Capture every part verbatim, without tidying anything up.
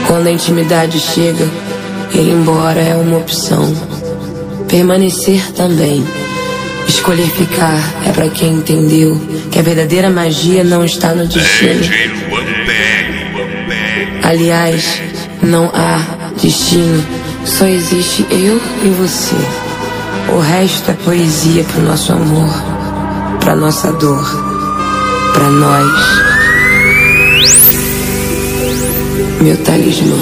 Quando a intimidade chega, ir embora é uma opção. Permanecer também. Escolher ficar é pra quem entendeu que a verdadeira magia não está no destino. Aliás, não há destino, só existe eu e você. O resto é poesia pro nosso amor, pra nossa dor, pra nós. Meu talismã.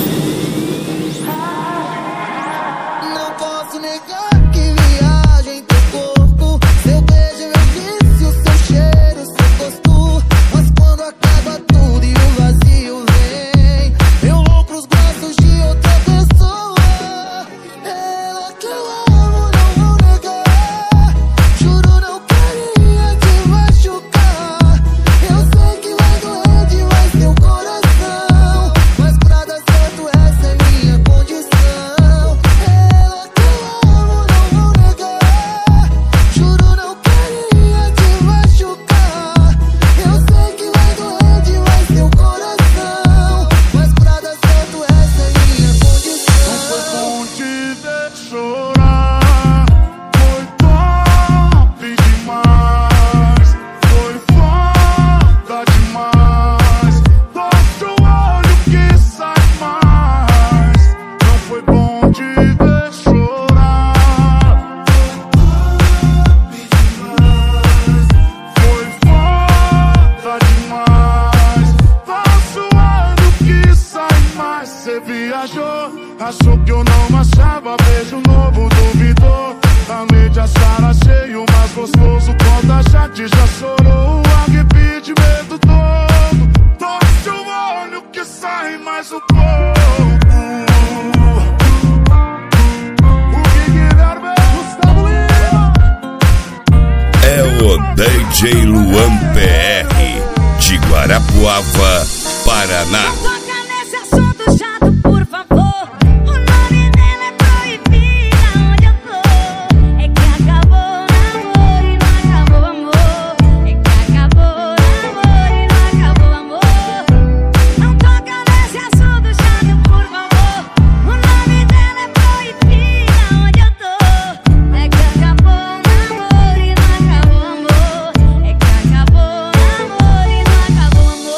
Achou que eu não achava, beijo novo, duvidou. A mídia sara cheio, mas gostoso. Quando a chat já chorou, arrepio de medo todo. Torce o olho que sai mais o corpo. O Guilherme Gustavo Lima é o D J Luan P R de Guarapuava, Paraná. Toca nesse assunto chato, por favor. O nome dela é proibida onde eu tô. É que acabou o namoro e não acabou o amor. É que acabou o namoro e não acabou o amor. Não toca nesse assunto chato, por favor. O nome dela é proibida onde eu tô. É que acabou o namoro e não acabou o amor. É que acabou o namoro e não acabou o amor.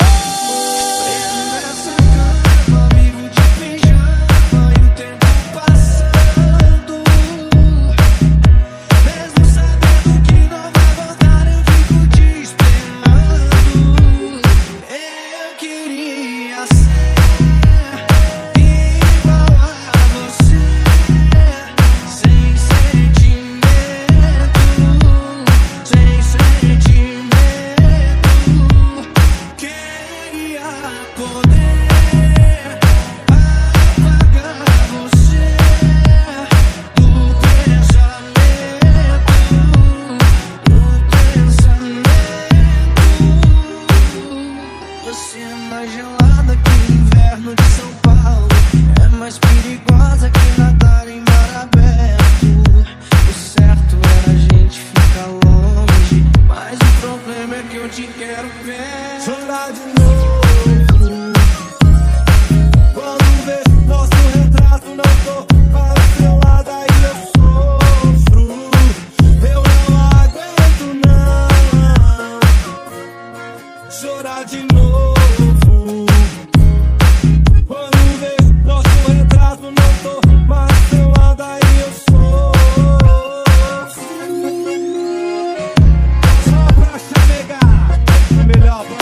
Você é mais gelada que o inverno de São Paulo. É mais perigosa que nadar em mar aberto. O certo era a gente ficar longe, mas o problema é que eu te quero ver. Chorar de novo. Quando vejo nosso retrato, não tô para o seu lado, aí eu sofro. Eu não aguento não chorar de novo. Quando vejo nosso retrato, não tô mais do seu lado, aí eu sofro. Só pra chamegar, é melhor.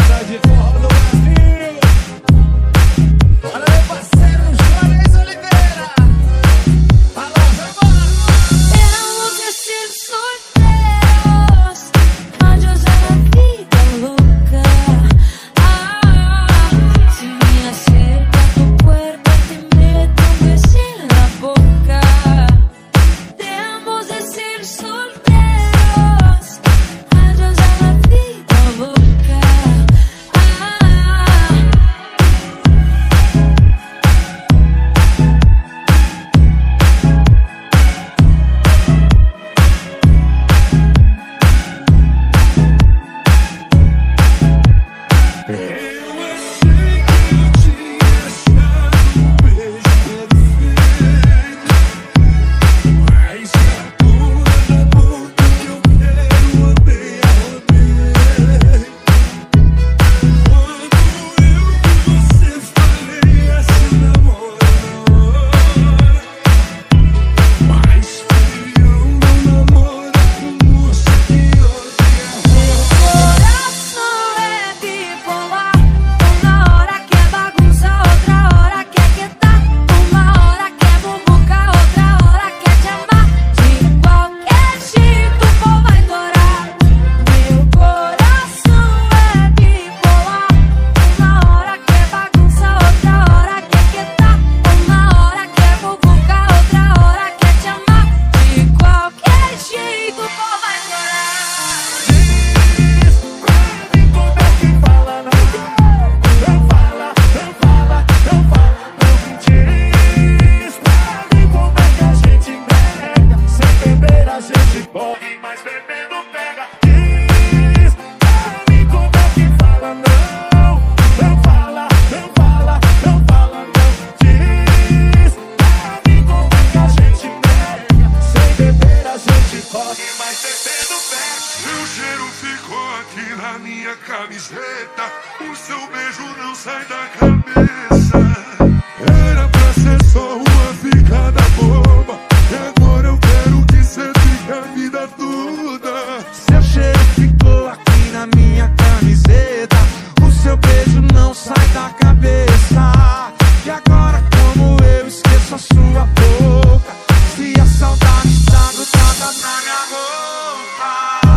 sai da cabeça. Era pra ser só uma ficada boba, e agora eu quero que cê fique a vida toda. Seu cheiro ficou aqui na minha camiseta, o seu beijo não sai da cabeça. E agora como eu esqueço a sua boca, se a saudade tá grudada na minha roupa.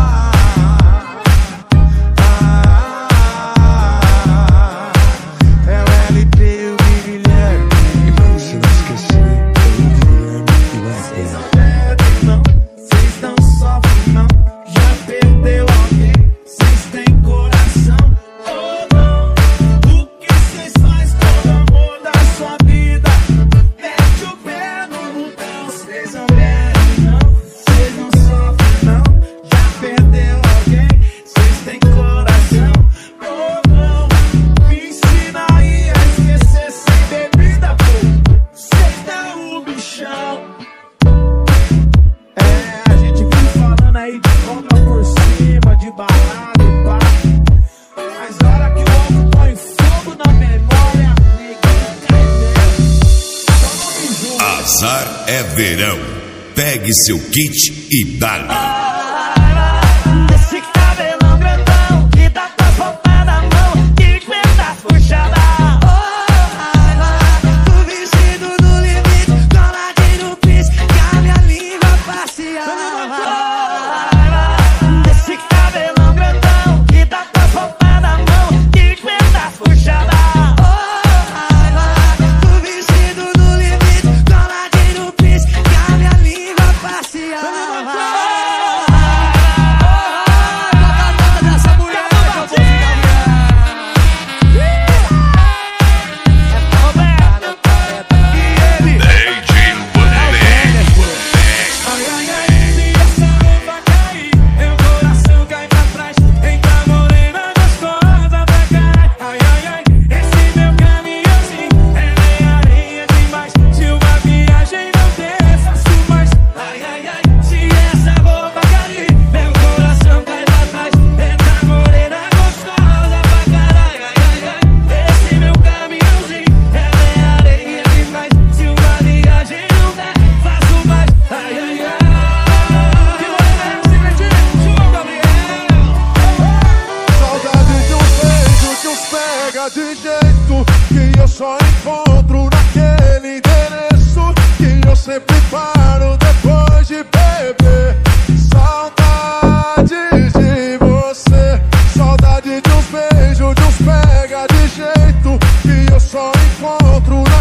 É o L P e o Guilherme. Se não esquecer, eu o Guilherme e o Vocês não L P. bebem não, vocês não sofrem não. Já perdeu alguém, vocês têm coração ou não? O que vocês fazem com o amor da sua vida? Mete o pé no botão. Vocês não bebem não, vocês não sofrem não. Já perdeu alguém, vocês têm coração ou não? Me ensina aí a esquecer sem bebida, pô. Vocês dão o bichão. É, a gente vive falando aí de volta por cima, de balada e pá. Mas a hora que o álcool põe fogo na memória, ninguém cai mesmo. Só não me julga. Azar é verão. Pegue seu kit e dá-lhe. Desse cabelão grandão que dá pra voltar na mão, que aguenta as puxadas. Oh, raiva, o vestido no limite, coladinho no piso, que a minha língua passeava. Desse cabelão grandão que dá pra voltar na mão, que aguenta as puxadas. Oh, raiva, o vestido no limite, coladinho no piso, que a minha língua passeava. De jeito que eu só encontro naquele endereço que eu sempre paro depois de beber. Saudade de você, saudade de uns beijos, de uns pega de jeito que eu só encontro